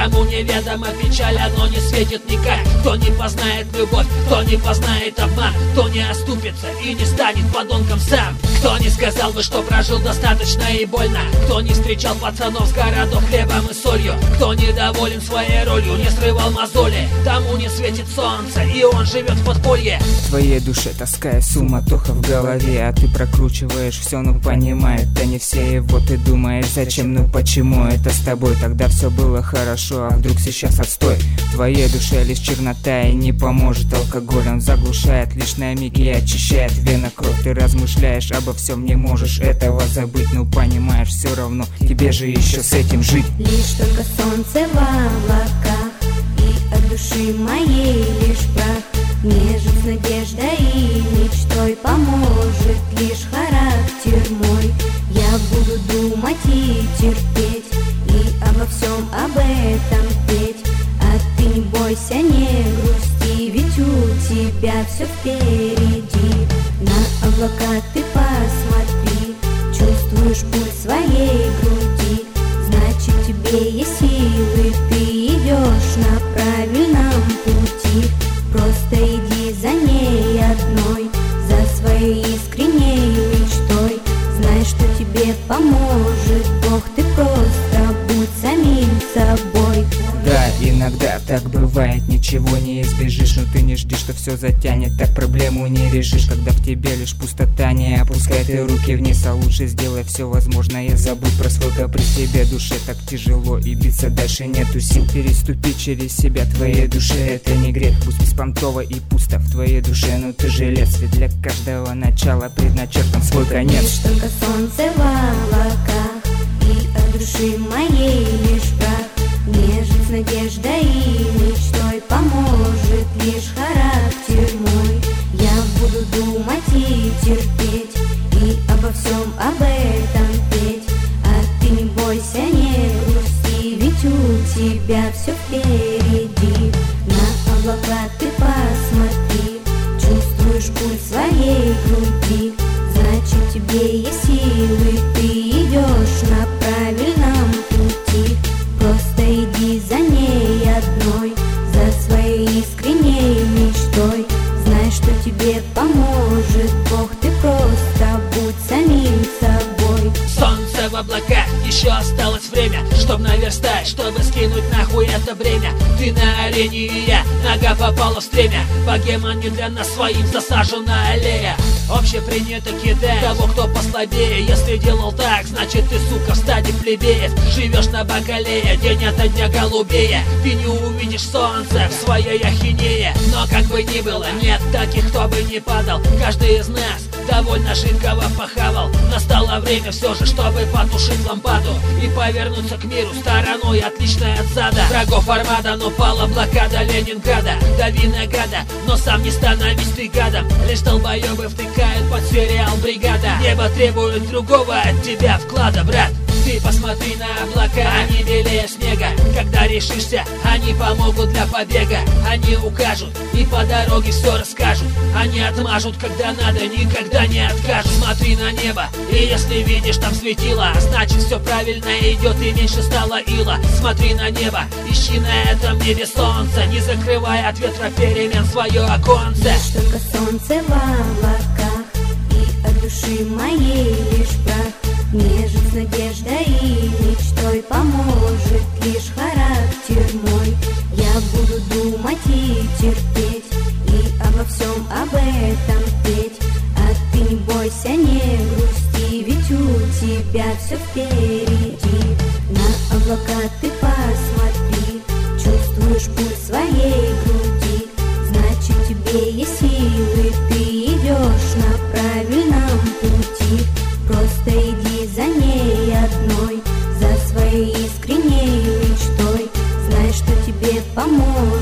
Кому неведома печаль, оно не светит никак. Кто не познает любовь, кто не познает обман, кто не оступится и не станет подонком сам. Кто не сказал бы, что прожил достаточно и больно, кто не встречал пацанов с городов хлебом и солью, кто недоволен своей ролью, не срывал мозоли, тому не светит солнце, и он живет в подполье. В твоей душе тоска и суматоха в голове, а ты прокручиваешь все, ну понимает, да не все его ты думаешь, зачем, ну почему это с тобой, тогда все было хорошо, а вдруг сейчас отстой. В твоей душе лишь чернота и не поможет алкоголь, он заглушает лишь на миг и очищает вена кровь. Ты размышляешь обо всем, не можешь этого забыть, ну понимаешь, все равно тебе же еще с этим жить. Лишь только солнце в облаках, и от души моей лишь прах. Мне жить с надеждой и мечтой поможет лишь характер мой. Я буду думать и терпеть, и обо всем об этом петь. А ты не бойся, не грусти, ведь у тебя все впереди. На облака ты посмотри, чувствуешь пульс своей груди, значит тебе есть силы, ты идешь на правильном пути. Просто иди за ней одной, за своей искренней мечтой. Знай, что тебе поможет Бог, ты просто будь самим собой. Да, иногда так бывает, ничего не избежишь, но ты не жди, что все затянет, так проблему не решишь, когда в тебе лишь пустота. Не опускай ты руки вниз, а лучше сделай все возможное, забудь про свой каприз. Тебе душе так тяжело и биться дальше нету сил, переступить через себя твоей душе это не грех. Пусть беспонтово и пусто в твоей душе, но ты жилец, ведь для каждого начала предначертан свой конец. Лишь только солнце в облаках, и от души моей лишь прах. Мне жить с надеждой и мечтой поможет лишь характер мой. Я буду думать и терпеть, и обо всем об этом петь. А ты не бойся, не грусти, ведь у тебя все впереди. На облака ты посмотри, чувствуешь пульс своей груди, значит тебе есть силы, ты идешь на правильном пути. Просто иди за ней одной, за своей искренней мечтой. Знай, что тебе поможет Бог, ты просто будь самим собой. Солнце в облаках, еще осталось время, чтоб наверстать, чтобы скинуть нахуй это бремя. Ты на арене и я, нога попала в стремя. Богема не для нас своим засажена аллея. Общепринято кидать того, кто послабее. Если делал так, значит ты, сука, в стаде плебеев. Живешь на бакалее, день ото дня голубее. Ты не увидишь солнце в своей ахинее. Но как бы ни было, нет таких, кто бы не падал. Каждый из нас довольно жидкого похавал. Настало время все же, чтобы потушить лампаду и повернуться к миру стороной, отличной от зада. Врагов армада, но пала блокада Ленинграда. Дави на гада, но сам не становись ты гадом. Лишь долбоебы втыкают под сериал «Бригада». Небо требует другого от тебя вклада, брат. Ты посмотри на облака, они белее снега. Когда решишься, они помогут для побега. Они укажут и по дороге все расскажут. Они отмажут, когда надо, никогда не откажут. Смотри на небо, и если видишь там светило, значит все правильно идет и меньше стало ила. Смотри на небо, ищи на этом небе солнце, не закрывай от ветра перемен свое оконце. Лишь только солнце в облаках, и от души моей лишь прах. Мне жить с надеждой и мечтой поможет лишь характер мой. Я буду думать и терпеть, и обо всем об этом петь. А ты не бойся, не грусти, ведь у тебя все впереди. На облака ты посмотри, чувствуешь пульс своей груди, значит тебе есть силы, ты идешь на правильном пути. Просто иди за ней одной, за своей искренней мечтой. Знай, что тебе поможет